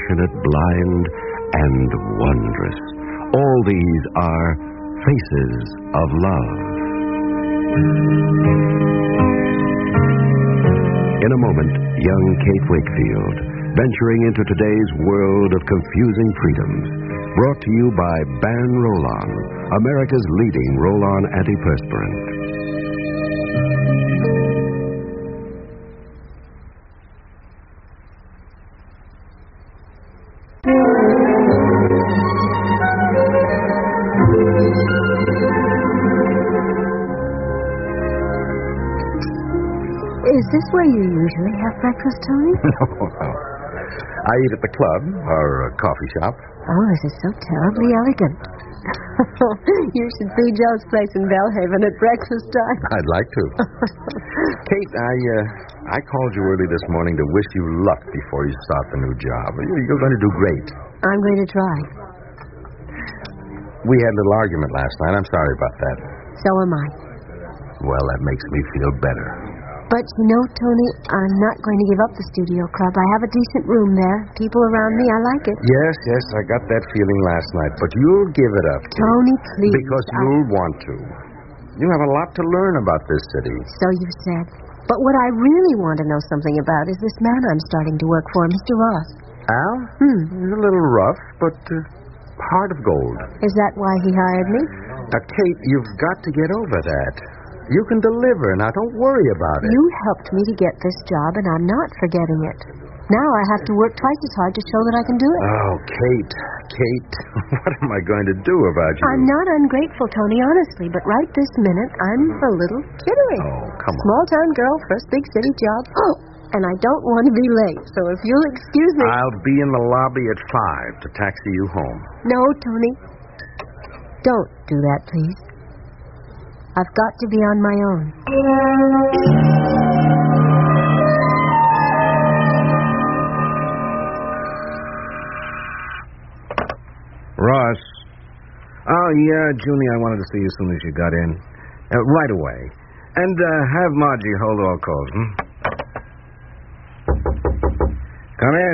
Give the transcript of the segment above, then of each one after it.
passionate, blind, and wondrous. All these are faces of love. In a moment, young Kate Wakefield, venturing into today's world of confusing freedoms. Brought to you by Ban Roll-On, America's leading roll-on antiperspirant. Is this where you usually have breakfast, Tony? No. I eat at the club or a coffee shop. Oh, this is so terribly elegant. You should see Joe's place in Bellhaven at breakfast time. I'd like to. Kate, I called you early this morning to wish you luck before you start the new job. You're going to do great. I'm going to try. We had a little argument last night. I'm sorry about that. So am I. Well, that makes me feel better. But you know, Tony, I'm not going to give up the studio club. I have a decent room there. People around me, I like it. Yes, I got that feeling last night. But you'll give it up. Tony, please. Because you'll want to. You have a lot to learn about this city. So you said. But what I really want to know something about is this man I'm starting to work for, Mr. Ross. Al? He's a little rough, but heart of gold. Is that why he hired me? Now, Kate, you've got to get over that. You can deliver. Now, don't worry about it. You helped me to get this job, and I'm not forgetting it. Now I have to work twice as hard to show that I can do it. Oh, Kate, what am I going to do about you? I'm not ungrateful, Tony, honestly, but right this minute, I'm a little kidding. Oh, come on. Small-town girl, first big city job. Oh, and I don't want to be late, so if you'll excuse me... I'll be in the lobby at 5 to taxi you home. No, Tony. Don't do that, please. I've got to be on my own. Ross. Oh, yeah, Junie, I wanted to see you as soon as you got in. Right away. And have Margie hold all calls, Come in.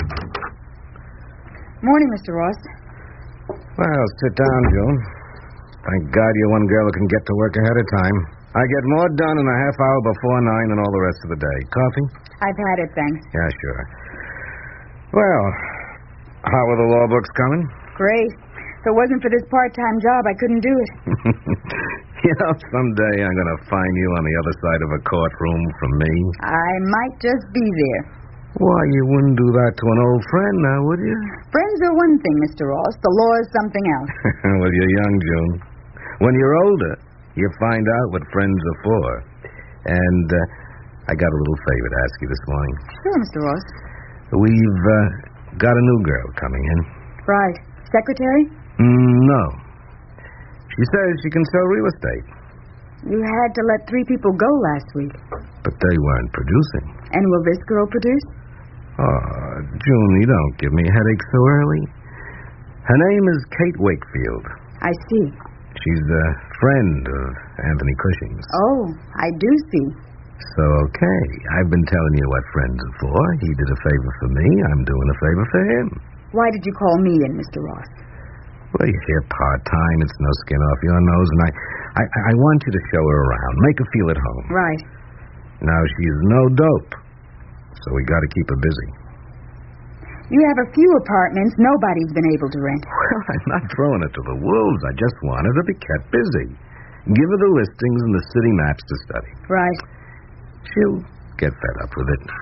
Morning, Mr. Ross. Well, sit down, June. Thank God you're one girl who can get to work ahead of time. I get more done in a half hour before 9 than all the rest of the day. Coffee? I've had it, thanks. Yeah, sure. Well, how are the law books coming? Great. If it wasn't for this part-time job, I couldn't do it. You know, someday I'm going to find you on the other side of a courtroom from me. I might just be there. Why, you wouldn't do that to an old friend now, would you? Friends are one thing, Mr. Ross. The law is something else. Well, you're young, June. When you're older, you find out what friends are for. And I got a little favor to ask you this morning. Sure, Mr. Ross. We've got a new girl coming in. Right. Secretary? No. She says she can sell real estate. You had to let 3 people go last week. But they weren't producing. And will this girl produce? Oh, June, you don't give me headaches so early. Her name is Kate Wakefield. I see. She's a friend of Anthony Cushing's. Oh, I do see. So, okay. I've been telling you what friends are for. He did a favor for me. I'm doing a favor for him. Why did you call me in, Mr. Ross? Well, you're here part-time. It's no skin off your nose. And I want you to show her around. Make her feel at home. Right. Now, she's no dope. So we got to keep her busy. You have a few apartments nobody's been able to rent. Well, I'm not throwing it to the wolves. I just want her to be kept busy. Give her the listings and the city maps to study. Right. She'll get fed up with it.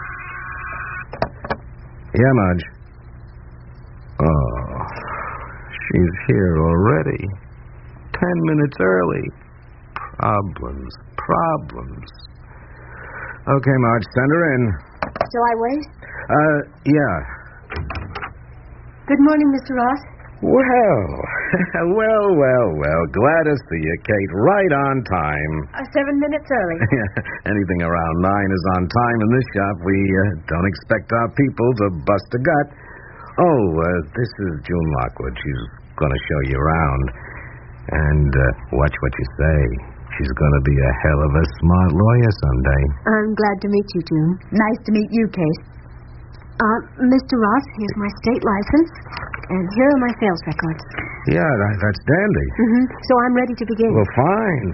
Yeah, Marge. Oh, she's here already. 10 minutes early. Problems. Okay, Marge, send her in. Shall I wait? Yeah. Good morning, Mr. Ross. Well. Glad to see you, Kate. Right on time. 7 minutes early. Anything around 9 is on time in this shop. We don't expect our people to bust a gut. Oh, this is June Lockwood. She's going to show you around. And watch what you say. She's going to be a hell of a smart lawyer someday. I'm glad to meet you, June. Nice to meet you, Kate. Mr. Ross, here's my state license, and here are my sales records. Yeah, that's dandy. Mm-hmm. So I'm ready to begin. Well, fine.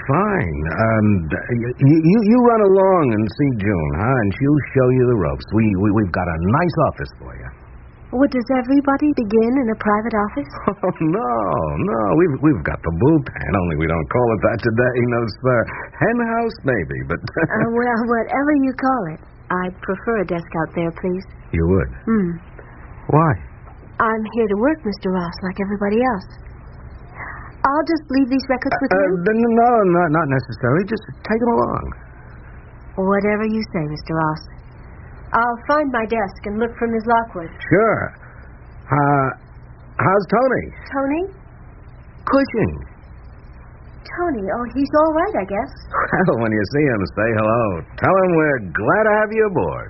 You run along and see June, huh? And she'll show you the ropes. We've got a nice office for you. Well, does everybody begin in a private office? Oh, no. We've got the bullpen, only we don't call it that today, no, sir. Hen house, maybe, but... Well, whatever you call it. I'd prefer a desk out there, please. You would? Why? I'm here to work, Mr. Ross, like everybody else. I'll just leave these records with you. No, not necessarily. Just take them along. Whatever you say, Mr. Ross. I'll find my desk and look for Miss Lockwood. Sure. How's Tony? Tony? Cushing. Tony, oh, he's all right, I guess. Well, when you see him, say hello. Tell him we're glad to have you aboard.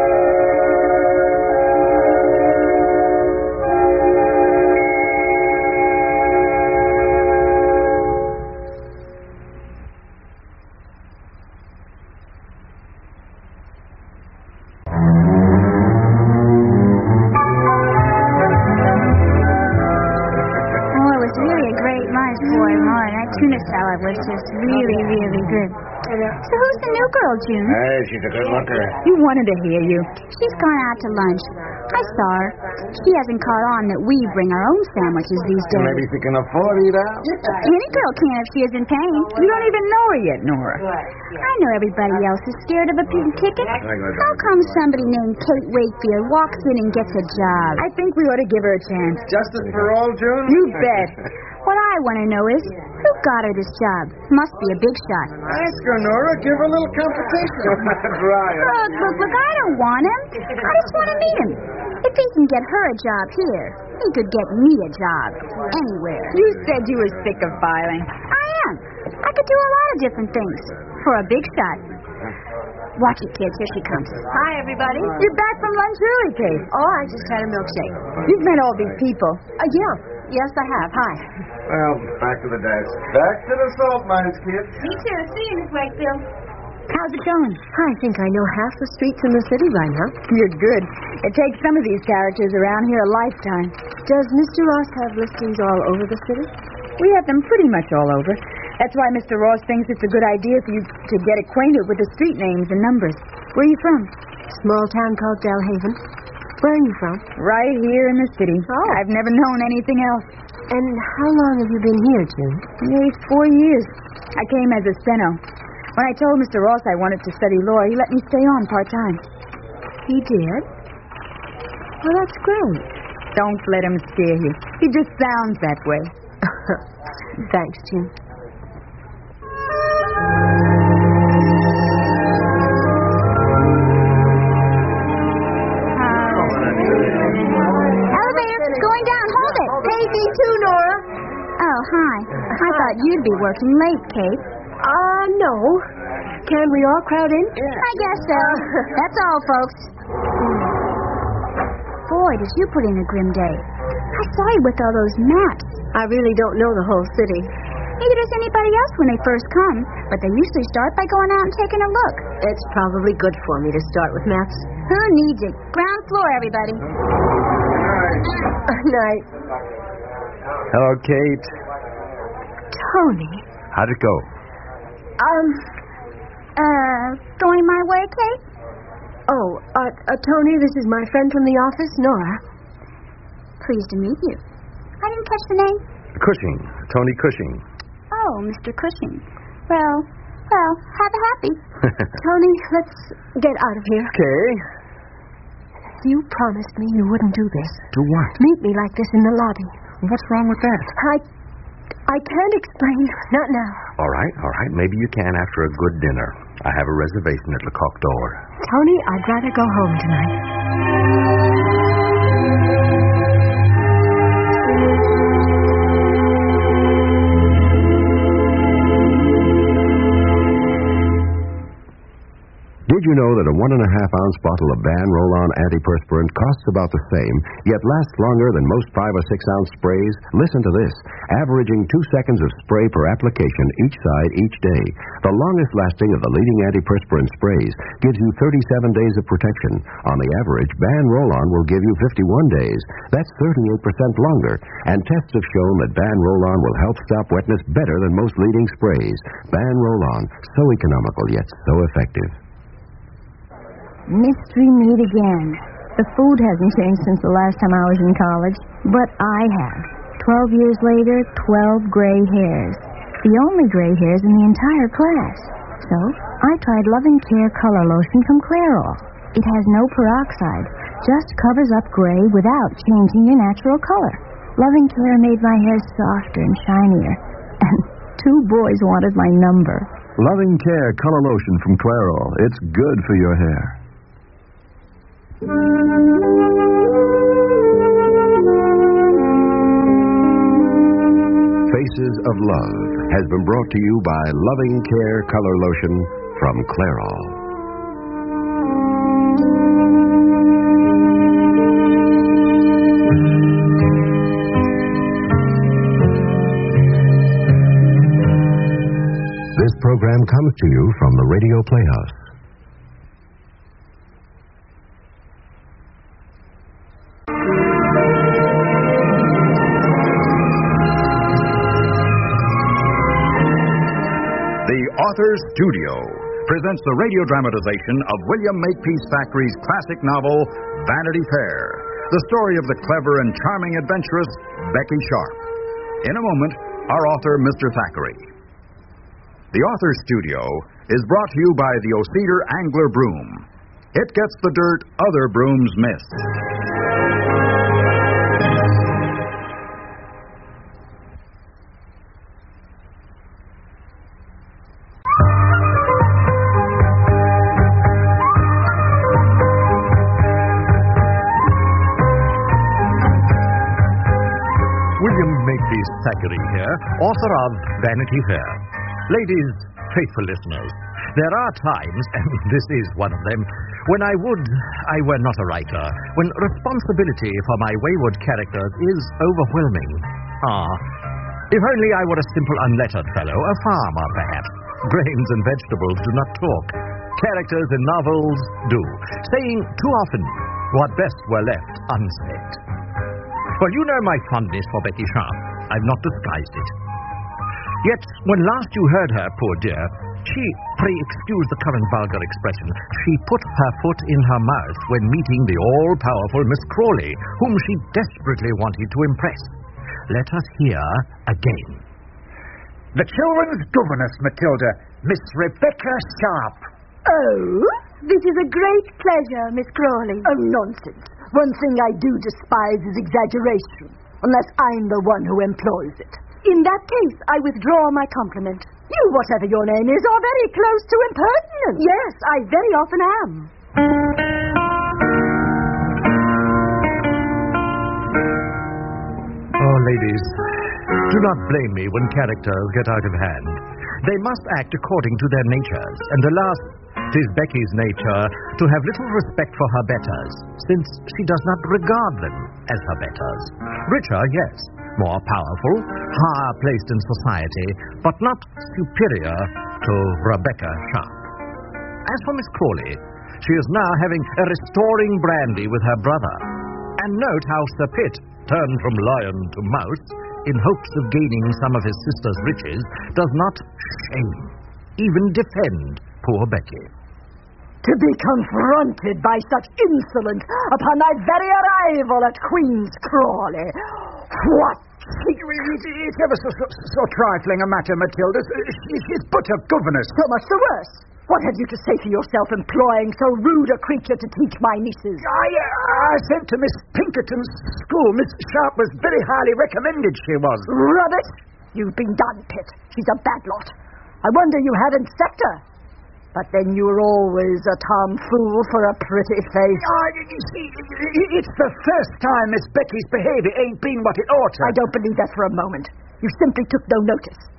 Tuna salad was just really, really good. So who's the new girl, June? Hey, she's a good looker. You wanted to hear you. She's gone out to lunch. I saw her. She hasn't caught on that we bring our own sandwiches these days. Maybe she can afford to eat out. Any girl can if she isn't paying. You don't even know her yet, Nora. I know everybody else is scared of a pink ticket. How come somebody named Kate Wakefield walks in and gets a job? I think we ought to give her a chance. Justice for all, June? You bet. What I want to know is, who got her this job? Must be a big shot. Ask her, Nora. Give her a little competition. That's right. Look, I don't want him. I just want to meet him. If he can get her a job here, he could get me a job anywhere. You said you were sick of filing. I am. I could do a lot of different things for a big shot. Watch it, kids. Here she comes. Hi, everybody. You're back from lunch early, Kate. Oh, I just had a milkshake. You've met all these people. Yeah. Yes, I have. Hi. Well, back to the desk. Back to the salt mines, kids. Me too. See you, Miss Wakefield. How's it going? I think I know half the streets in the city right now. You're good. It takes some of these characters around here a lifetime. Does Mr. Ross have listings all over the city? We have them pretty much all over. That's why Mr. Ross thinks it's a good idea for you to get acquainted with the street names and numbers. Where are you from? Small town called Delhaven. Where are you from? Right here in the city. Oh. I've never known anything else. And how long have you been here, June? Nearly 4 years. I came as a steno. When I told Mr. Ross I wanted to study law, he let me stay on part-time. He did? Well, that's great. Don't let him scare you. He just sounds that way. Thanks, June. Elevator, going down. Hold it. Hey, me too, Nora. Oh, hi. I thought you'd be working late, Kate. No. Can we all crowd in? I guess so. That's all, folks. Boy, did you put in a grim day. I saw you with all those maps. I really don't know the whole city. Neither does anybody else when they first come, but they usually start by going out and taking a look. It's probably good for me to start with maps. Who needs it? Ground floor, everybody. Night. Hello, Kate. Tony. How'd it go? Going my way, Kate? Oh, Tony, this is my friend from the office, Nora. Pleased to meet you. I didn't catch the name. Cushing. Tony Cushing. Oh, Mr. Cushing. Well, have a happy. Tony, let's get out of here. Okay. You promised me you wouldn't do this. Do what? Meet me like this in the lobby. What's wrong with that? I can't explain. Not now. All right. Maybe you can after a good dinner. I have a reservation at Le Coq d'Or. Tony, I'd rather go home tonight. Did you know that a 1.5-ounce bottle of Ban Roll-On antiperspirant costs about the same, yet lasts longer than most 5 or 6-ounce sprays. Listen to this. Averaging 2 seconds of spray per application each side each day. The longest lasting of the leading antiperspirant sprays gives you 37 days of protection. On the average, Ban Roll-On will give you 51 days. That's 38% longer. And tests have shown that Ban Roll-On will help stop wetness better than most leading sprays. Ban Roll-On, so economical yet so effective. Mystery meat again. The food hasn't changed since the last time I was in college, but I have. 12 years later, 12 gray hairs. The only gray hairs in the entire class. So, I tried Loving Care Color Lotion from Clairol. It has no peroxide, just covers up gray without changing your natural color. Loving Care made my hair softer and shinier. And 2 boys wanted my number. Loving Care Color Lotion from Clairol. It's good for your hair. Faces of Love has been brought to you by Loving Care Color Lotion from Clairol. This program comes to you from the Radio Playhouse. The Author's Studio presents the radio dramatization of William Makepeace Thackeray's classic novel, Vanity Fair, the story of the clever and charming adventuress, Becky Sharp. In a moment, our author, Mr. Thackeray. The Author's Studio is brought to you by the O'Cedar Angler Broom. It gets the dirt other brooms miss. William Makepeace Thackeray here, author of Vanity Fair. Ladies, faithful listeners, there are times, and this is one of them, when I were not a writer, when responsibility for my wayward characters is overwhelming. If only I were a simple unlettered fellow, a farmer perhaps. Grains and vegetables do not talk. Characters in novels do, saying too often what best were left unsaid. Well, you know my fondness for Becky Sharp. I've not disguised it. Yet, when last you heard her, poor dear, she, pray excuse the current vulgar expression, she put her foot in her mouth when meeting the all-powerful Miss Crawley, whom she desperately wanted to impress. Let us hear again. The children's governess, Matilda, Miss Rebecca Sharp. Oh, this is a great pleasure, Miss Crawley. Oh, nonsense. One thing I do despise is exaggeration, unless I'm the one who employs it. In that case, I withdraw my compliment. You, whatever your name is, are very close to impertinent. Yes, I very often am. Oh, ladies, do not blame me when characters get out of hand. They must act according to their natures, and alas, 'tis Becky's nature to have little respect for her betters, since she does not regard them as her betters. Richer, yes, more powerful, higher placed in society, but not superior to Rebecca Sharp. As for Miss Crawley, she is now having a restoring brandy with her brother. And note how Sir Pitt turned from lion to mouse in hopes of gaining some of his sister's riches, does not shame, even defend poor Becky. To be confronted by such insolence upon my very arrival at Queen's Crawley. What? It's ever so trifling a matter, Matilda. She's but a governess. So much the worse. What have you to say for yourself employing so rude a creature to teach my nieces? I sent to Miss Pinkerton's school. Miss Sharp was very highly recommended, she was. Rubbish! You've been done, Pitt. She's a bad lot. I wonder you haven't sacked her. But then you were always a tomfool for a pretty face. You see, it's the first time Miss Becky's behavior ain't been what it ought to. I don't believe that for a moment. You simply took no notice.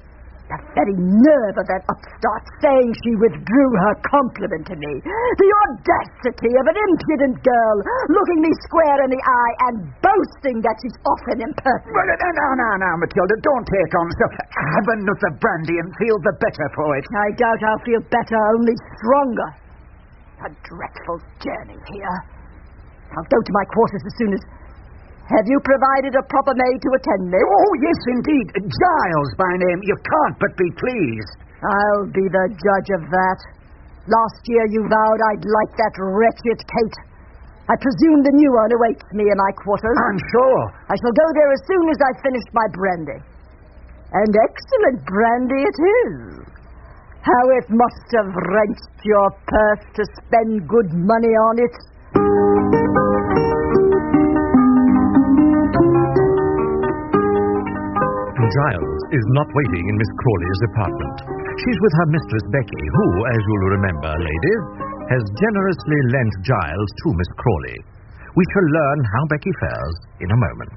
The very nerve of that upstart saying she withdrew her compliment to me. The audacity of an impudent girl looking me square in the eye and boasting that she's often impertinent. Well, now, Matilda, don't take on so. Have another brandy and feel the better for it. I doubt I'll feel better, only stronger. A dreadful journey here. I'll go to my quarters as soon as... Have you provided a proper maid to attend me? Oh, yes, indeed. Giles by name. You can't but be pleased. I'll be the judge of that. Last year you vowed I'd like that wretched Kate. I presume the new one awaits me in my quarters. I'm sure. I shall go there as soon as I've finished my brandy. And excellent brandy it is. How it must have wrenched your purse to spend good money on it. Giles is not waiting in Miss Crawley's apartment. She's with her mistress Becky, who, as you'll remember, ladies, has generously lent Giles to Miss Crawley. We shall learn how Becky fares in a moment.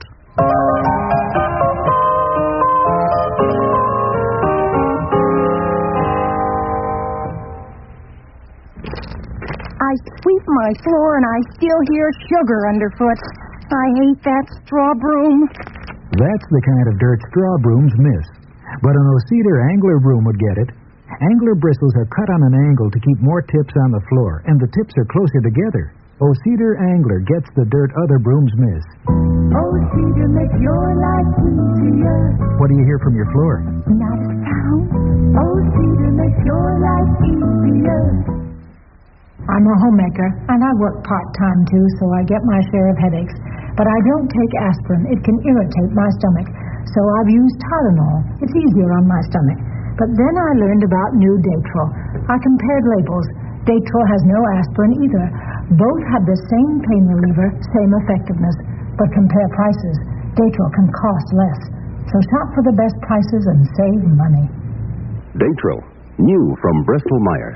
I sweep my floor and I still hear sugar underfoot. I hate that straw broom. That's the kind of dirt straw brooms miss. But an O'Cedar angler broom would get it. Angler bristles are cut on an angle to keep more tips on the floor, and the tips are closer together. O'Cedar angler gets the dirt other brooms miss. O'Cedar makes your life easier. What do you hear from your floor? Not a sound. O'Cedar makes your life easier. I'm a homemaker, and I work part-time, too, so I get my share of headaches. But I don't take aspirin. It can irritate my stomach. So I've used Tylenol. It's easier on my stomach. But then I learned about new Datril. I compared labels. Datril has no aspirin either. Both have the same pain reliever, same effectiveness. But compare prices. Datril can cost less. So shop for the best prices and save money. Datril, new from Bristol-Myers.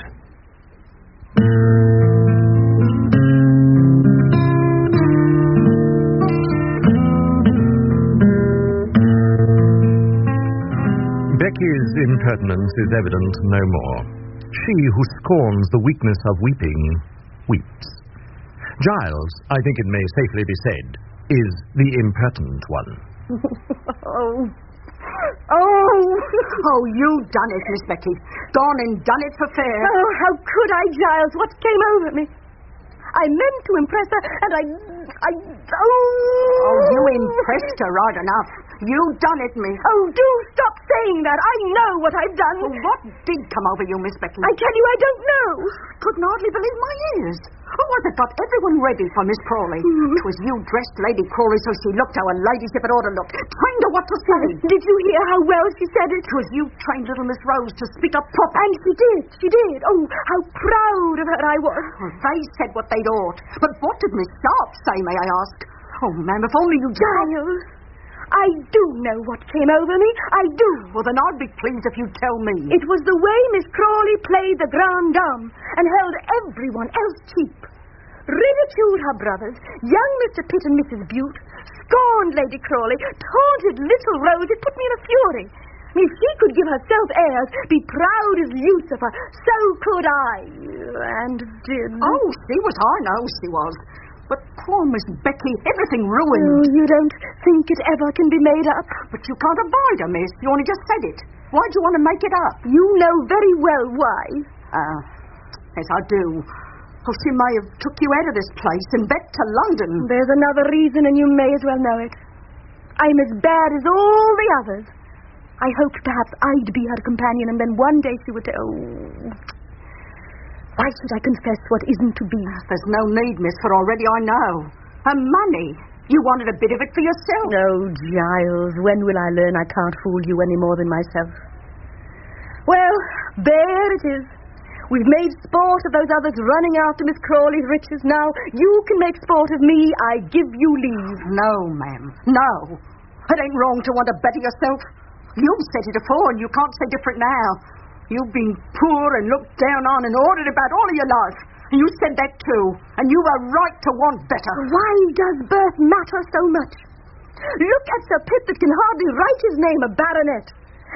Becky's impertinence is evident no more. She who scorns the weakness of weeping, weeps. Giles, I think it may safely be said, is the impertinent one. Oh, you done it, Miss Becky. Gone and done it for fair. Oh, how could I, Giles? What came over me? I meant to impress her, and Oh, you impressed her right enough. You done it, miss. Oh, do stop saying that. I know what I've done. Well, what did come over you, Miss Becky? I tell you, I don't know. Couldn't hardly believe my ears. Oh, I'd got everyone ready for Miss Crawley. It was you dressed Lady Crawley so she looked how a ladyship had ought to look. Trained her what to say. Did you hear how well she said it? It was you trained little Miss Rose to speak up proper. And she did. Oh, how proud of her I was. Well, they said what they'd ought. But what did Miss Sharp say, may I ask? Oh, ma'am, if only you... Giles, I do know what came over me. I do. Well, then I'd be pleased if you'd tell me. It was the way Miss Crawley played the grande dame and held everyone else cheap. Ridiculed her brothers, young Mr. Pitt and Mrs. Bute, scorned Lady Crawley, taunted little Rose. It put me in a fury. If she could give herself airs, be proud as Lucifer, so could I. And did. Oh, she was. I know she was. But poor Miss Becky, everything ruined. Oh, you don't think it ever can be made up? But you can't abide her, miss. You only just said it. Why'd you want to make it up? You know very well why. Yes, I do. Oh, she may have took you out of this place and back to London. There's another reason, and you may as well know it. I'm as bad as all the others. I hoped perhaps I'd be her companion, and then one day she would say, oh... Why should I confess what isn't to be? There's no need, miss, for already I know. Her money. You wanted a bit of it for yourself. Oh, Giles, when will I learn I can't fool you any more than myself? Well, there it is. We've made sport of those others running after Miss Crawley's riches. Now you can make sport of me. I give you leave. No, ma'am. No. It ain't wrong to want to better yourself. You've said it afore, and you can't say different now. You've been poor and looked down on and ordered about all of your life. And you said that too. And you were right to want better. Why does birth matter so much? Look at Sir Pitt that can hardly write his name, a baronet.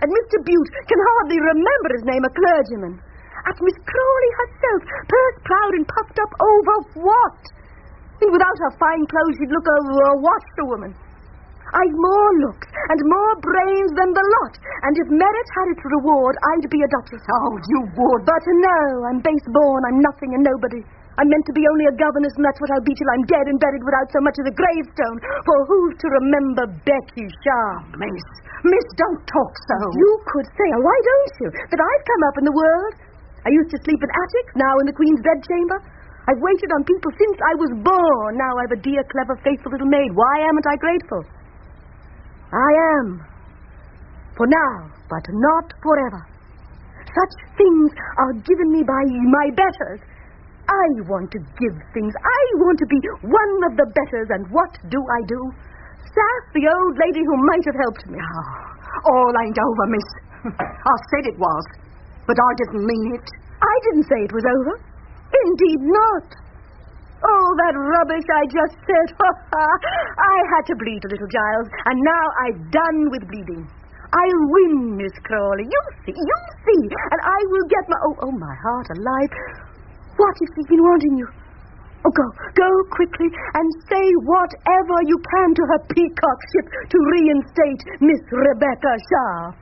and Mr. Bute can hardly remember his name, a clergyman. At Miss Crawley herself, purse proud and puffed up over what? And without her fine clothes, she'd look a washerwoman. I've more looks and more brains than the lot, and if merit had its reward, I'd be a duchess. Oh, you would. But no, I'm base-born, I'm nothing and nobody. I'm meant to be only a governess, and that's what I'll be till I'm dead and buried without so much as a gravestone. For who's to remember Becky Sharp? Miss, don't talk so. You could say, why don't you, that I've come up in the world. I used to sleep in attics, now in the Queen's bedchamber. I've waited on people since I was born. Now I've a dear, clever, faithful little maid. Why amn't I grateful? I am. For now, but not forever. Such things are given me by my betters. I want to give things. I want to be one of the betters. And what do? Sass the old lady who might have helped me. All ain't over, miss. I said it was, but I didn't mean it. I didn't say it was over. Indeed not. Oh, that rubbish I just said. I had to bleed a little, Giles, and now I've done with bleeding. I'll win, Miss Crawley. You'll see. And I will get my... Oh, my heart alive. What if she's been wanting you? Oh, go quickly and say whatever you can to her peacock ship to reinstate Miss Rebecca Sharp.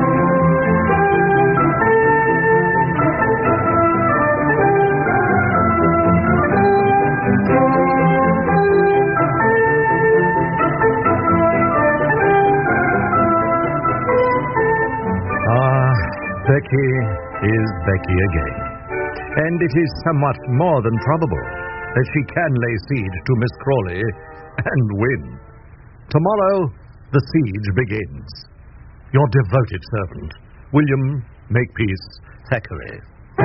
Becky is Becky again. And it is somewhat more than probable that she can lay siege to Miss Crawley and win. Tomorrow, the siege begins. Your devoted servant, William Makepeace Thackeray.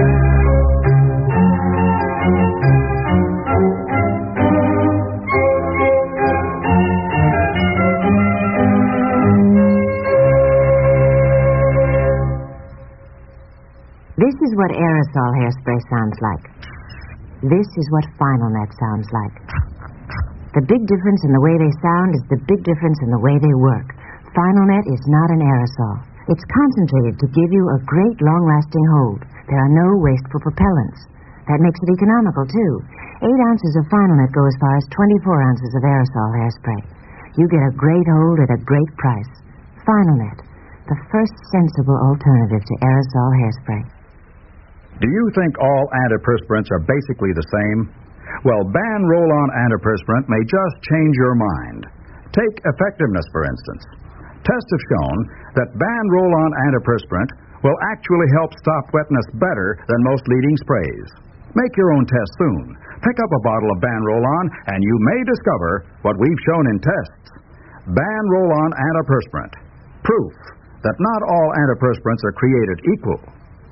This is what aerosol hairspray sounds like. This is what Final-Net sounds like. The big difference in the way they sound is the big difference in the way they work. Final-Net is not an aerosol. It's concentrated to give you a great long-lasting hold. There are no wasteful propellants. That makes it economical, too. 8 ounces of Final-Net go as far as 24 ounces of aerosol hairspray. You get a great hold at a great price. Final-Net, the first sensible alternative to aerosol hairspray. Do you think all antiperspirants are basically the same? Well, Ban Roll-On Antiperspirant may just change your mind. Take effectiveness, for instance. Tests have shown that Ban Roll-On Antiperspirant will actually help stop wetness better than most leading sprays. Make your own test soon. Pick up a bottle of Ban Roll-On, and you may discover what we've shown in tests. Ban Roll-On Antiperspirant. Proof that not all antiperspirants are created equal.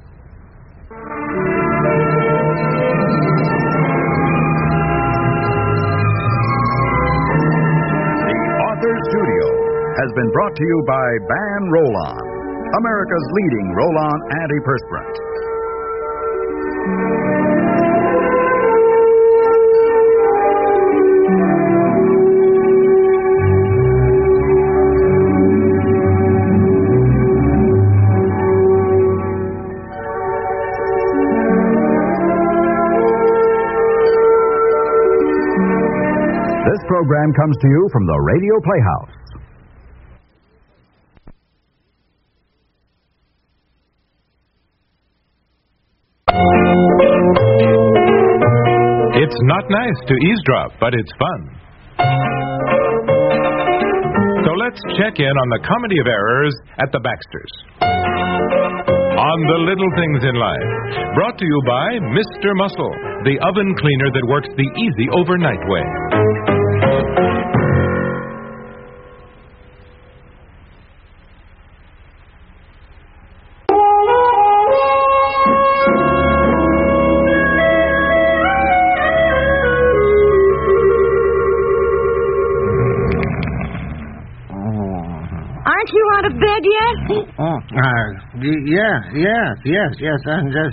Studio has been brought to you by Ban Roll-On, America's leading roll-on antiperspirant. This program comes to you from the Radio Playhouse. It's not nice to eavesdrop, but it's fun. So let's check in on the comedy of errors at the Baxters. On the little things in life. Brought to you by Mr. Muscle, the oven cleaner that works the easy overnight way. Aren't you out of bed yet? Yes. I'm just...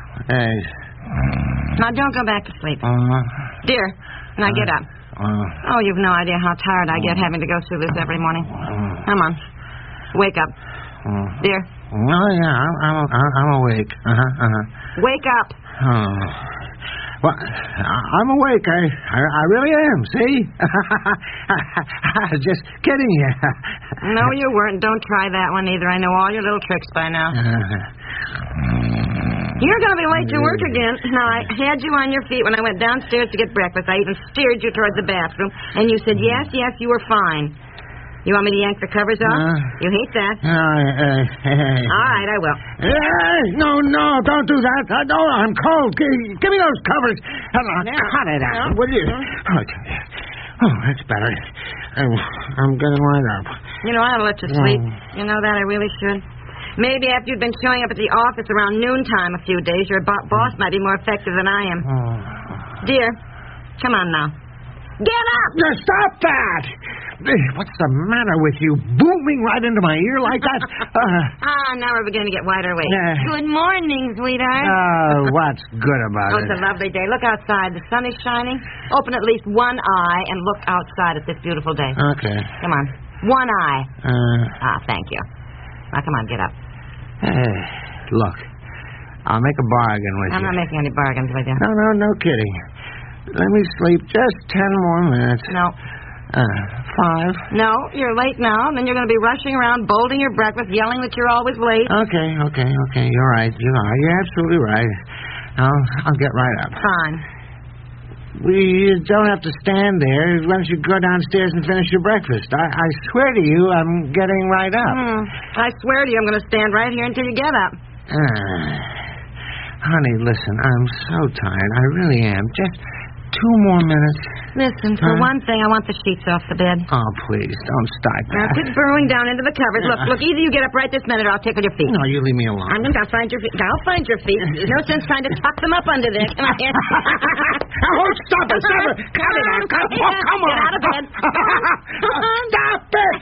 Now, don't go back to sleep. Dear, now get up. Oh, you've no idea how tired I get having to go through this every morning. Come on. Wake up. Dear? Oh, yeah, I'm awake. Wake up. Oh. Well, I'm awake. I really am, see? Just kidding you. No, you weren't. Don't try that one either. I know all your little tricks by now. You're going to be late to work again. Now, I had you on your feet when I went downstairs to get breakfast. I even steered you towards the bathroom, and you said, yes, you were fine. You want me to yank the covers off? You hate that. All right, I will. No, don't do that. No, I'm cold. Give me those covers. Cut it out, will you? Oh, that's better. I'm getting right up. You know, I ought to let you sleep. You know that? I really should. Maybe after you've been showing up at the office around noontime a few days, your boss might be more effective than I am. Dear, come on now. Get up! Stop that! What's the matter with you? Booming right into my ear like that? Now we're beginning to get wider awake. Good morning, sweetheart. What's good about it? It's a lovely day. Look outside. The sun is shining. Open at least one eye and look outside at this beautiful day. Okay. Come on. One eye. Thank you. Now, come on, get up. Look, I'll make a bargain with you. I'm not making any bargains with you. No kidding. Let me sleep just 10 more minutes. No. 5. No, you're late now, and then you're going to be rushing around, bolting your breakfast, yelling that you're always late. Okay. You're right. You're absolutely right. I'll get right up. Fine. We don't have to stand there. Why don't you go downstairs and finish your breakfast? I swear to you, I'm getting right up. I swear to you, I'm going to stand right here until you get up. Honey, listen, I'm so tired. I really am. Just 2 more minutes. Listen, for one thing, I want the sheets off the bed. Oh, please, don't start that. Now, quit burrowing down into the covers. Look, either you get up right this minute or I'll tickle your feet. No, you leave me alone. I'm going to find your feet. I'll find your feet. No sense trying to tuck them up under there. Come on here. Oh, stop it. Come on. Get out of bed. Stop it.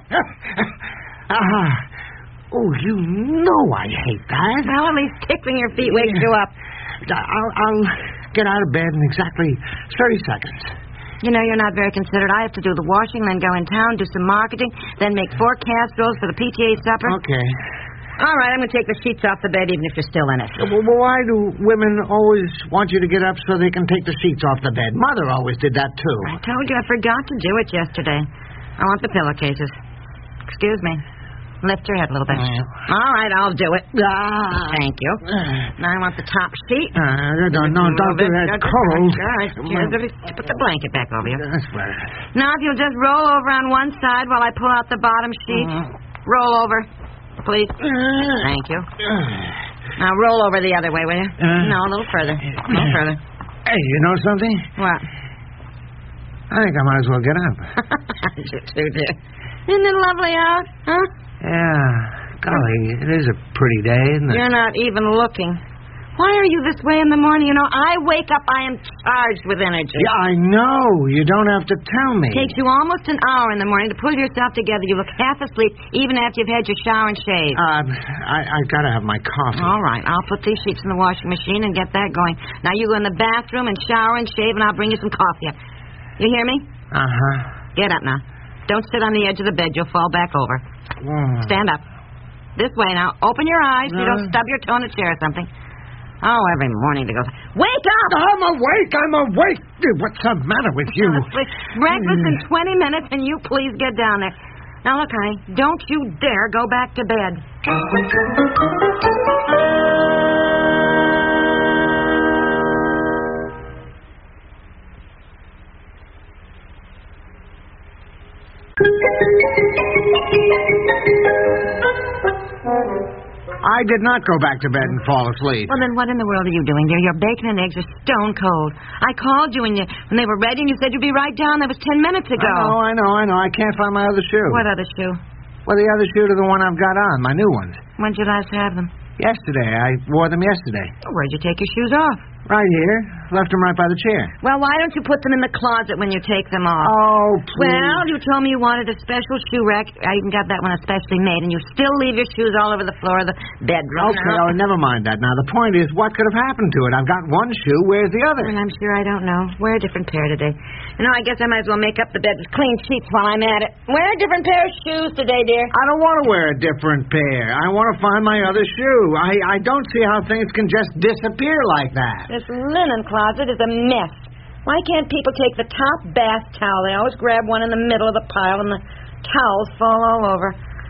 Oh, you know I hate that. Well, at least tickling your feet wakes you up. I'll get out of bed in exactly 30 seconds. You know, you're not very considerate. I have to do the washing, then go in town, do some marketing, then make 4 casseroles for the PTA supper. Okay. All right, I'm going to take the sheets off the bed even if you're still in it. Well, why do women always want you to get up so they can take the sheets off the bed? Mother always did that, too. I told you I forgot to do it yesterday. I want the pillowcases. Excuse me. Lift your head a little bit. All right, I'll do it. Thank you. Now I want the top sheet. Don't do that. Cold. Put the blanket back over you. That's better. Now, if you'll just roll over on one side while I pull out the bottom sheet. Roll over, please. Thank you. Now roll over the other way, will you? No, a little further. A little further. Hey, you know something? What? I think I might as well get up. You too, dear. Isn't it lovely out? Huh? Yeah. Golly, it is a pretty day, isn't it? You're not even looking. Why are you this way in the morning? You know, I wake up, I am charged with energy. Yeah, I know. You don't have to tell me. It takes you almost an hour in the morning to pull yourself together. You look half asleep, even after you've had your shower and shave. I gotta have my coffee. All right, I'll put these sheets in the washing machine and get that going. Now you go in the bathroom and shower and shave, and I'll bring you some coffee. You hear me? Uh-huh. Get up now. Don't sit on the edge of the bed. You'll fall back over. Stand up. This way now. Open your eyes so you don't stub your toe on a chair or something. Oh, every morning to go. Wake up! I'm awake. What's the matter with you? Breakfast in 20 minutes, and you please get down there. Now, look, honey, don't you dare go back to bed. I did not go back to bed and fall asleep. Well, then what in the world are you doing there? Your bacon and eggs are stone cold. I called you when they were ready, and you said you'd be right down. That was 10 minutes ago. I know. I can't find my other shoe. What other shoe? Well, the other shoe to the one I've got on, my new ones. When did you last have them? Yesterday. I wore them yesterday. Where'd you take your shoes off? Right here. Left them right by the chair. Well, why don't you put them in the closet when you take them off? Oh, please. Well, you told me you wanted a special shoe rack. I even got that one especially made, and you still leave your shoes all over the floor of the bedroom. Okay, never mind that. Now, the point is, what could have happened to it? I've got one shoe. Where's the other? Well, I'm sure I don't know. Wear a different pair today. I guess I might as well make up the bed with clean sheets while I'm at it. Wear a different pair of shoes today, dear. I don't want to wear a different pair. I want to find my other shoe. I don't see how things can just disappear like that. This linen closet is a mess. Why can't people take the top bath towel? They always grab one in the middle of the pile and the towels fall all over.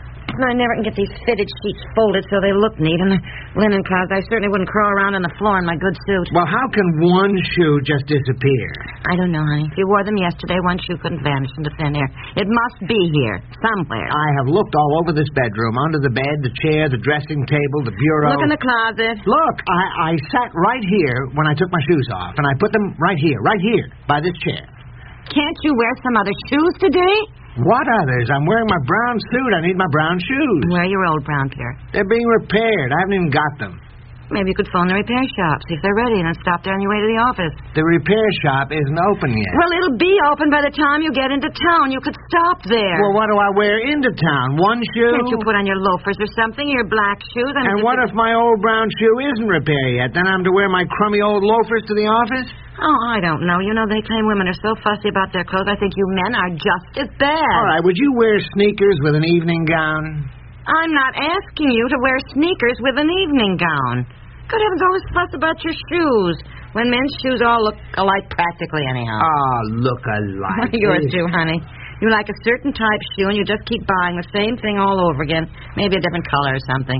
I never can get these fitted sheets folded so they look neat. And the linen closet, I certainly wouldn't crawl around on the floor in my good suit. Well, how can one shoe just disappear? I don't know, honey. If you wore them yesterday, one shoe couldn't vanish into thin air. It must be here, somewhere. I have looked all over this bedroom, under the bed, the chair, the dressing table, the bureau. Look in the closet. Look, I sat right here when I took my shoes off, and I put them right here, by this chair. Can't you wear some other shoes today? What others? I'm wearing my brown suit. I need my brown shoes. Wear your old brown pair. They're being repaired. I haven't even got them. Maybe you could phone the repair shop, see if they're ready, and then stop there on your way to the office. The repair shop isn't open yet. Well, it'll be open by the time you get into town. You could stop there. Well, what do I wear into town? One shoe? Can't you put on your loafers or something, your black shoes? And what if my old brown shoe isn't repaired yet? Then I'm to wear my crummy old loafers to the office? Oh, I don't know. They claim women are so fussy about their clothes. I think you men are just as bad. All right, would you wear sneakers with an evening gown? I'm not asking you to wear sneakers with an evening gown. Good heavens, always fuss about your shoes. When men's shoes all look alike practically anyhow. Oh, look alike. Yours do, honey. You like a certain type shoe, and you just keep buying the same thing all over again. Maybe a different color or something.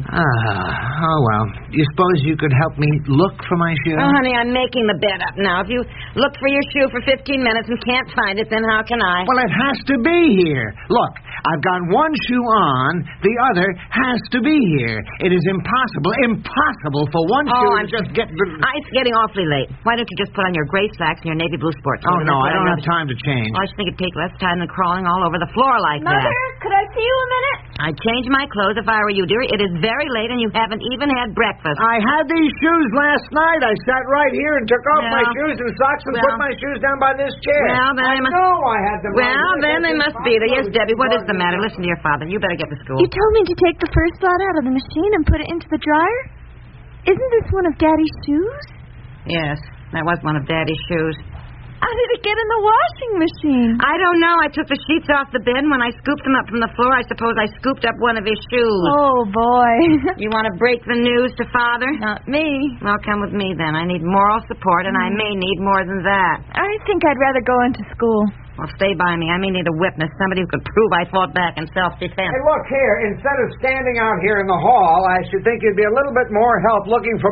Oh, well. You suppose you could help me look for my shoe? Oh, honey, I'm making the bed up now. If you look for your shoe for 15 minutes and can't find it, then how can I? Well, it has to be here. Look, I've got one shoe on. The other has to be here. It is impossible for one shoe to just get... It's getting awfully late. Why don't you just put on your gray slacks and your navy blue sports? Oh, no, I don't have time to change. I just think it'd take less time than crawling all over the floor like Mother, that. Mother, could I see you a minute? I'd change my clothes if I were you, dearie. It is very late and you haven't even had breakfast. I had these shoes last night. I sat right here and took off my shoes and socks and put my shoes down by this chair. Well, then I know I had them. Well, then they must be there. Yes, Debbie, what is the matter? Listen to your father. You better get to school. You told me to take the first lot out of the machine and put it into the dryer? Isn't this one of Daddy's shoes? Yes, that was one of Daddy's shoes. How did it get in the washing machine? I don't know. I took the sheets off the bed, and when I scooped them up from the floor, I suppose I scooped up one of his shoes. Oh, boy. You want to break the news to Father? Not me. Well, come with me, then. I need moral support, and I may need more than that. I think I'd rather go into school. Well, stay by me. I may need a witness, somebody who could prove I fought back in self-defense. Hey, look here. Instead of standing out here in the hall, I should think you'd be a little bit more help looking for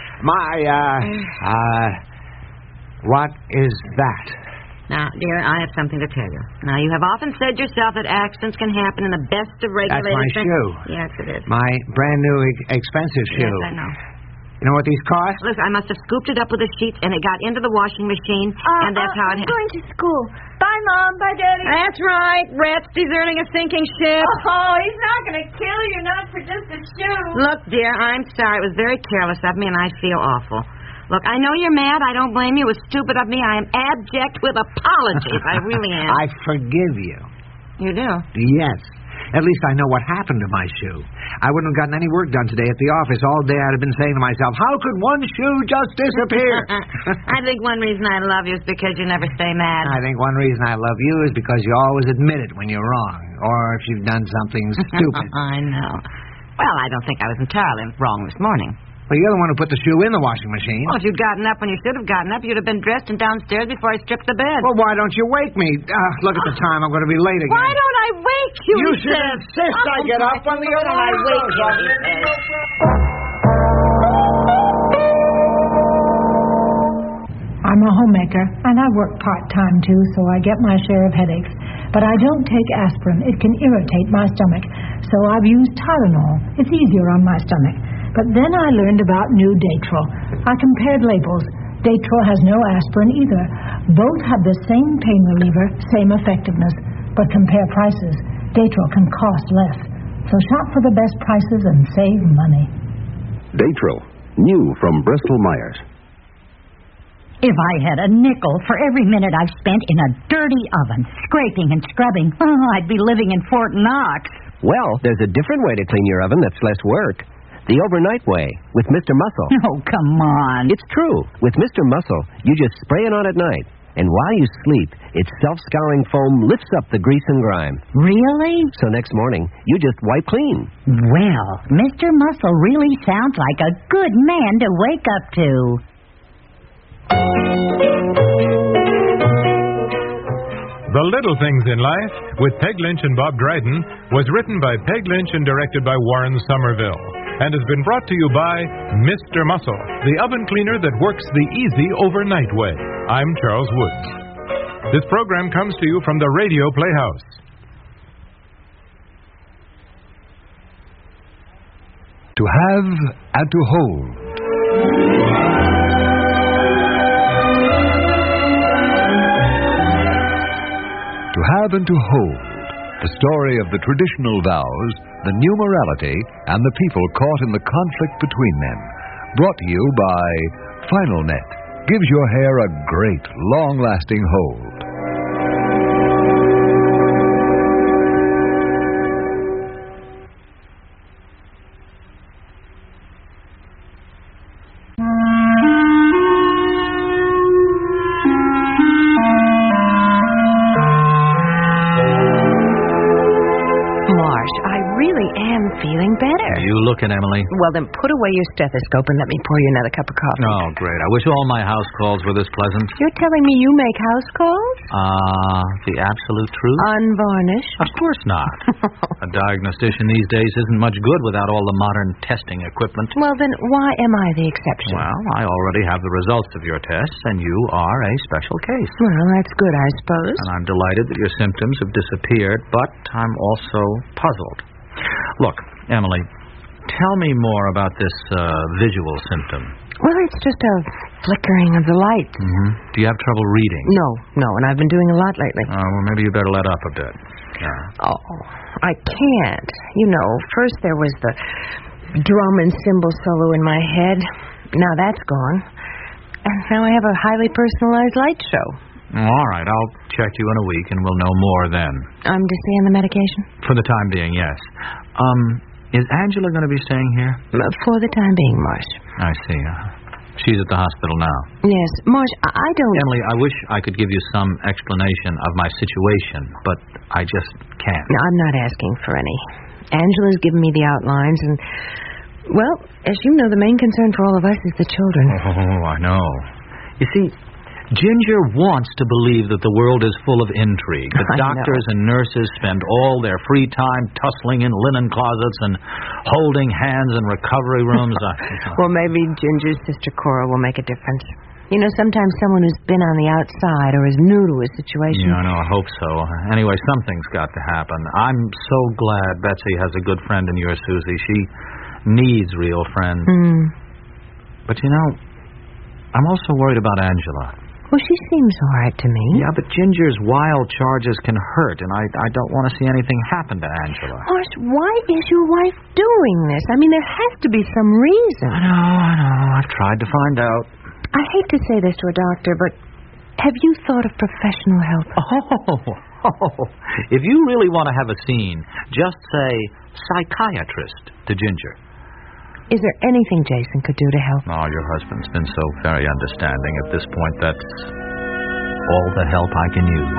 what is that? Now, dear, I have something to tell you. Now, you have often said yourself that accidents can happen in the best of regulated... That's my shoe. Yes, it is. My brand new expensive shoe. Yes, I know. You know what these cost? Listen, I must have scooped it up with the sheets, and it got into the washing machine, and that's how it happened. I'm going to school. Bye, Mom. Bye, Daddy. That's right. Rat's deserting a sinking ship. Oh, he's not going to kill you, not for just a shoe. Look, dear, I'm sorry. It was very careless of me, and I feel awful. Look, I know you're mad. I don't blame you. It was stupid of me. I am abject with apologies. I really am. I forgive you. You do? Yes. At least I know what happened to my shoe. I wouldn't have gotten any work done today at the office. All day I'd have been saying to myself, how could one shoe just disappear? I think one reason I love you is because you never stay mad. I think one reason I love you is because you always admit it when you're wrong, or if you've done something stupid. I know. Well, I don't think I was entirely wrong this morning. Well, you're the one who put the shoe in the washing machine. Well, if you'd gotten up when you should have gotten up, you'd have been dressed and downstairs before I stripped the bed. Well, why don't you wake me? Look at the time. I'm going to be late again. Why don't I wake you? You should insist I get up on the other I wake you. I'm a homemaker, and I work part-time, too, so I get my share of headaches. But I don't take aspirin. It can irritate my stomach. So I've used Tylenol. It's easier on my stomach. But then I learned about new Datril. I compared labels. Datril has no aspirin either. Both have the same pain reliever, same effectiveness. But compare prices. Datril can cost less. So shop for the best prices and save money. Datril, new from Bristol Myers. If I had a nickel for every minute I've spent in a dirty oven, scraping and scrubbing, I'd be living in Fort Knox. Well, there's a different way to clean your oven that's less work. The overnight way, with Mr. Muscle. Oh, come on. It's true. With Mr. Muscle, you just spray it on at night. And while you sleep, its self-scouring foam lifts up the grease and grime. Really? So next morning, you just wipe clean. Well, Mr. Muscle really sounds like a good man to wake up to. The Little Things in Life, with Peg Lynch and Bob Dryden, was written by Peg Lynch and directed by Warren Somerville, and has been brought to you by Mr. Muscle, the oven cleaner that works the easy overnight way. I'm Charles Woods. This program comes to you from the Radio Playhouse. To have and to hold. To have and to hold. The story of the traditional vows, the new morality, and the people caught in the conflict between them. Brought to you by Final Net. Gives your hair a great, long-lasting hold. Feeling better. You looking, Emily? Well, then put away your stethoscope and let me pour you another cup of coffee. Oh, great. I wish all my house calls were this pleasant. You're telling me you make house calls? The absolute truth? Unvarnished? Of course not. A diagnostician these days isn't much good without all the modern testing equipment. Well, then why am I the exception? Well, I already have the results of your tests, and you are a special case. Well, that's good, I suppose. And I'm delighted that your symptoms have disappeared, but I'm also puzzled. Look, Emily, tell me more about this visual symptom. Well, it's just a flickering of the light. Mm-hmm. Do you have trouble reading? No, and I've been doing a lot lately. Well, maybe you better let up a bit. Yeah. Oh, I can't. You know, first there was the drum and cymbal solo in my head. Now that's gone. And now I have a highly personalized light show. All right, I'll check you in a week, and we'll know more then. I'm to stay on the medication? For the time being, yes. Is Angela going to be staying here? For the time being, Marsh. I see. She's at the hospital now. Yes, Marsh, I don't... Emily, I wish I could give you some explanation of my situation, but I just can't. No, I'm not asking for any. Angela's given me the outlines, and, well, as you know, the main concern for all of us is the children. Oh, I know. You see, Ginger wants to believe that the world is full of intrigue, that doctors and nurses spend all their free time tussling in linen closets and holding hands in recovery rooms. Well, maybe Ginger's sister Cora will make a difference. You know, sometimes someone who's been on the outside or is new to a situation... Yeah, I know, I hope so. Anyway, something's got to happen. I'm so glad Betsy has a good friend in your Susie. She needs real friends. But, you know, I'm also worried about Angela. Well, she seems all right to me. Yeah, but Ginger's wild charges can hurt, and I don't want to see anything happen to Angela. Marsh, why is your wife doing this? I mean, there has to be some reason. I know. I've tried to find out. I hate to say this to a doctor, but have you thought of professional help? Oh. If you really want to have a scene, just say psychiatrist to Ginger. Is there anything Jason could do to help? Oh, your husband's been so very understanding. At this point, that's all the help I can use.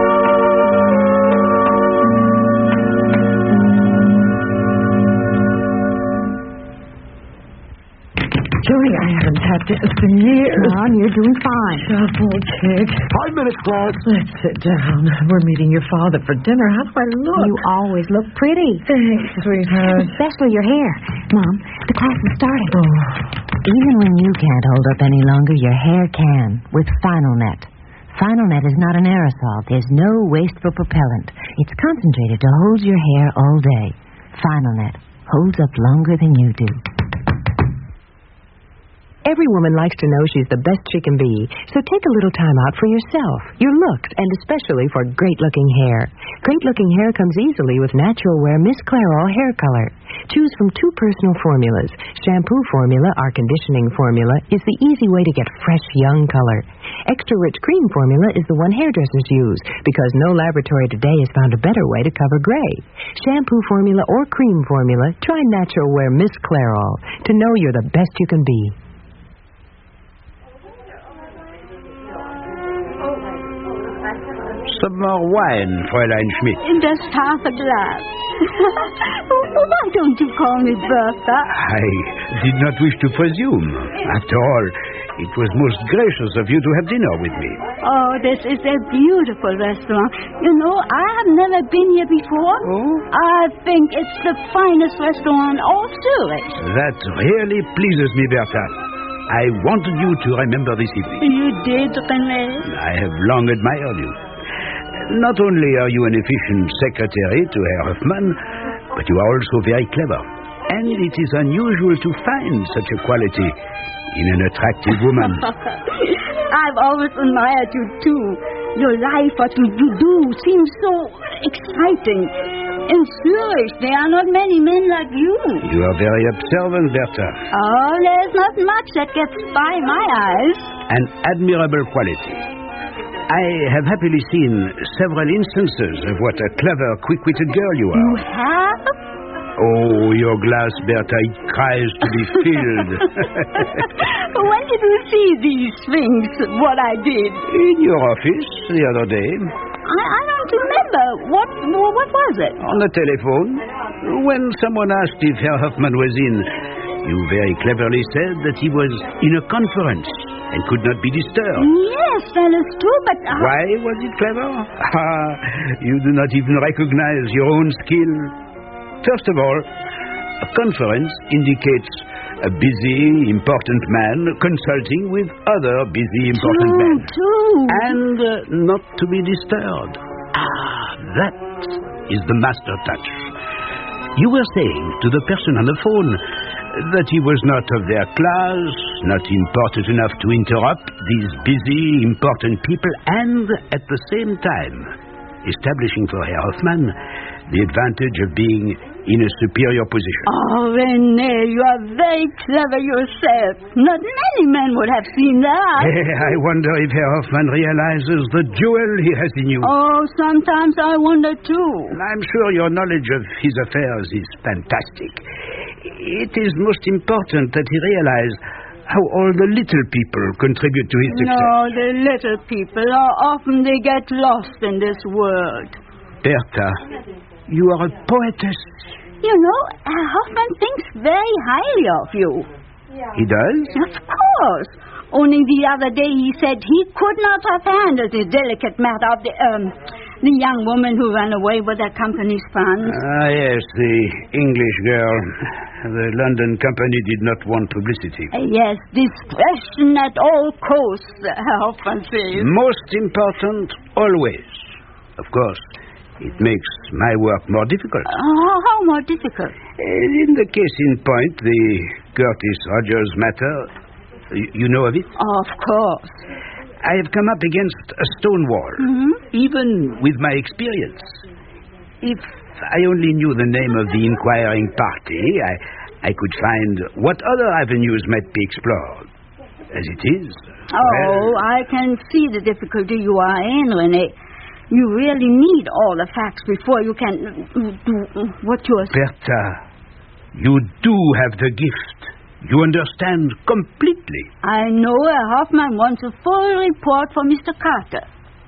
Julie, I haven't tapped it in years. Mom, you're doing fine. Double check. 5 minutes, Claude. Let's sit down. We're meeting your father for dinner. How do I look? You always look pretty. Thanks, sweetheart. Especially your hair. Mom, the class is starting. Even when you can't hold up any longer, your hair can with Final Net. Final Net is not an aerosol. There's no wasteful propellant. It's concentrated to hold your hair all day. Final Net holds up longer than you do. Every woman likes to know she's the best she can be, so take a little time out for yourself, your looks, and especially for great-looking hair. Great-looking hair comes easily with Natural Wear Miss Clairol hair color. Choose from 2 personal formulas. Shampoo formula, our conditioning formula, is the easy way to get fresh, young color. Extra rich cream formula is the one hairdressers use, because no laboratory today has found a better way to cover gray. Shampoo formula or cream formula, try Natural Wear Miss Clairol to know you're the best you can be. Some more wine, Fräulein Schmidt. Just half a glass. Why don't you call me Bertha? I did not wish to presume. After all, it was most gracious of you to have dinner with me. Oh, this is a beautiful restaurant. You know, I have never been here before. Oh? I think it's the finest restaurant in all Zurich. That really pleases me, Bertha. I wanted you to remember this evening. You did, René. I have long admired you. Not only are you an efficient secretary to Herr Hoffmann, but you are also very clever. And it is unusual to find such a quality in an attractive woman. I've always admired you, too. Your life, what you do, seems so exciting. In Zurich, there are not many men like you. You are very observant, Bertha. Oh, there's not much that gets by my eyes. An admirable quality. I have happily seen several instances of what a clever, quick-witted girl you are. You have? Oh, your glass, Bertha, it cries to be filled. When did you see these things, what I did? In your office the other day. I don't remember. What was it? On the telephone. When someone asked if Herr Hoffmann was in, you very cleverly said that he was in a conference and could not be disturbed. Yes, that is true, but... Why was it clever? You do not even recognize your own skill. First of all, a conference indicates a busy, important man consulting with other busy, important men. True. And not to be disturbed. That is the master touch. You were saying to the person on the phone that he was not of their class, not important enough to interrupt these busy, important people, and at the same time establishing for Herr Hoffmann the advantage of being in a superior position. Oh, René, you are very clever yourself. Not many men would have seen that. I wonder if Herr Hoffmann realizes the jewel he has in you. Oh, sometimes I wonder too. I'm sure your knowledge of his affairs is fantastic. It is most important that he realize how all the little people contribute to his success. No, the little people, often they get lost in this world. Bertha, you are a poetess. You know, Hoffmann thinks very highly of you. He does? Of course. Only the other day he said he could not have handled the delicate matter of the young woman who ran away with the company's funds. Yes, the English girl. The London company did not want publicity. Yes, discretion at all costs, Hoffmann says. Most important, always. Of course, it makes my work more difficult. How more difficult? In the case in point, the Curtis Rogers matter, you know of it? Of course. I have come up against a stone wall, even with my experience. If I only knew the name of the inquiring party, I could find what other avenues might be explored. As it is... I can see the difficulty you are in, René. You really need all the facts before you can do what you are saying. Bertha, you do have the gift. You understand completely. I know Hoffmann wants a full report for Mr. Carter.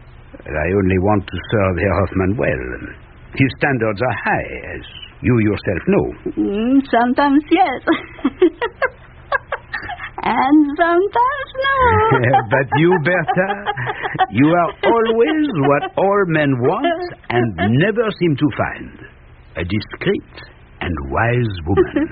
I only want to serve Herr Hoffmann well. His standards are high, as you yourself know. Sometimes yes. And sometimes no. But you, Bertha, you are always what all men want and never seem to find. A discreet and wise woman.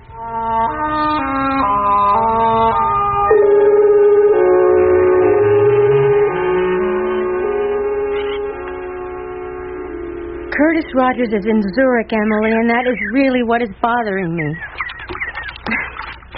Curtis Rogers is in Zurich, Emily, and that is really what is bothering me.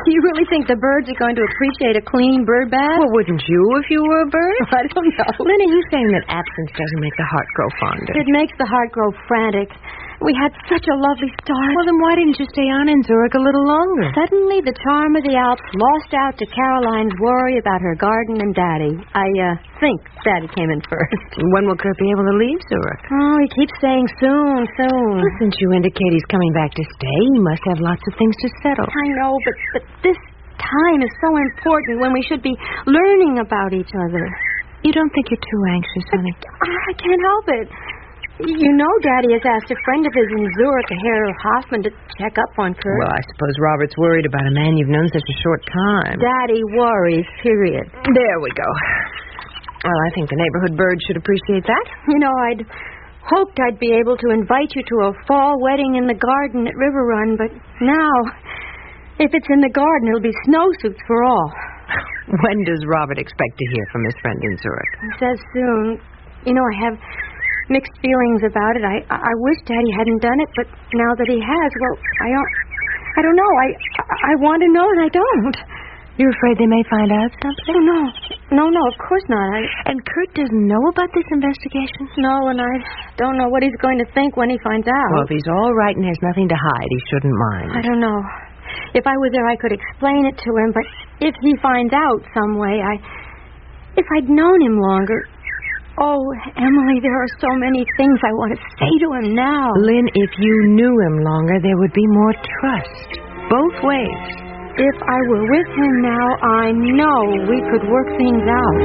You really think the birds are going to appreciate a clean bird bath? Well, wouldn't you if you were a bird? I don't know. Lynn, are you saying that absence doesn't make the heart grow fonder? It makes the heart grow frantic. We had such a lovely start. Well, then why didn't you stay on in Zurich a little longer? Suddenly, the charm of the Alps lost out to Caroline's worry about her garden and Daddy. I think Daddy came in first. When will Kurt be able to leave Zurich? Oh, he keeps saying soon. Well, since you indicate he's coming back to stay, he must have lots of things to settle. I know, but this time is so important when we should be learning about each other. You don't think you're too anxious, honey? I can't help it. You know Daddy has asked a friend of his in Zurich, Herr Hoffman, to check up on Kurt. Well, I suppose Robert's worried about a man you've known such a short time. Daddy worries, period. There we go. Well, I think the neighborhood birds should appreciate that. You know, I'd hoped I'd be able to invite you to a fall wedding in the garden at River Run, but now, if it's in the garden, it'll be snowsuits for all. When does Robert expect to hear from his friend in Zurich? He says soon. You know, I have mixed feelings about it. I wish Daddy hadn't done it, but now that he has, well, I don't know. I want to know and I don't. You're afraid they may find out something? No, of course not. And Kurt doesn't know about this investigation? No, and I don't know what he's going to think when he finds out. Well, if he's all right and has nothing to hide, he shouldn't mind. I don't know. If I was there, I could explain it to him, but if he finds out some way, if I'd known him longer... Oh, Emily, there are so many things I want to say to him now. Lynn, if you knew him longer, there would be more trust. Both ways. If I were with him now, I know we could work things out.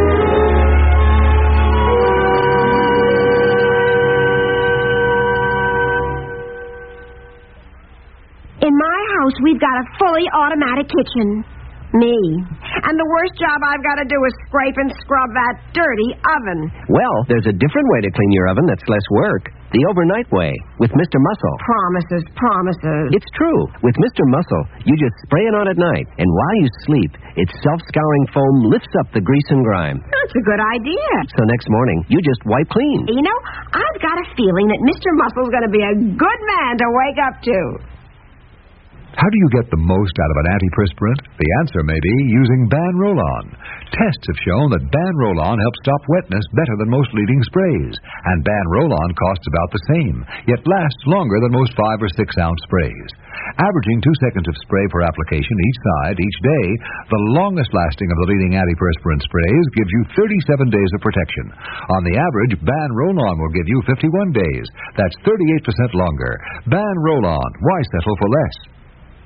In my house, we've got a fully automatic kitchen. Me. And the worst job I've got to do is scrape and scrub that dirty oven. Well, there's a different way to clean your oven that's less work. The overnight way, with Mr. Muscle. Promises. It's true. With Mr. Muscle, you just spray it on at night, and while you sleep, its self-scouring foam lifts up the grease and grime. That's a good idea. So next morning, you just wipe clean. You know, I've got a feeling that Mr. Muscle's going to be a good man to wake up to. How do you get the most out of an antiperspirant? The answer may be using Ban Roll-On. Tests have shown that Ban Roll-On helps stop wetness better than most leading sprays. And Ban Roll-On costs about the same, yet lasts longer than most 5 or 6 ounce sprays. Averaging 2 seconds of spray per application each side, each day, the longest lasting of the leading antiperspirant sprays gives you 37 days of protection. On the average, Ban Roll-On will give you 51 days. That's 38% longer. Ban Roll-On. Why settle for less?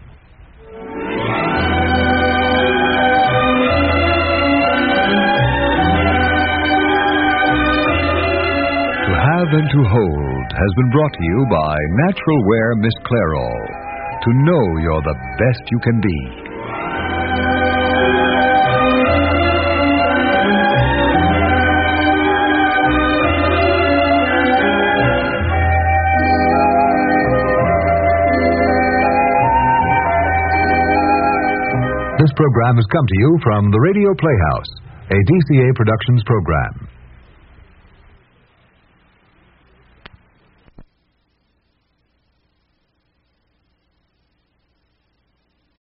Have and to Hold has been brought to you by Natural Wear Miss Clairol. To know you're the best you can be. This program has come to you from the Radio Playhouse, a DCA Productions program.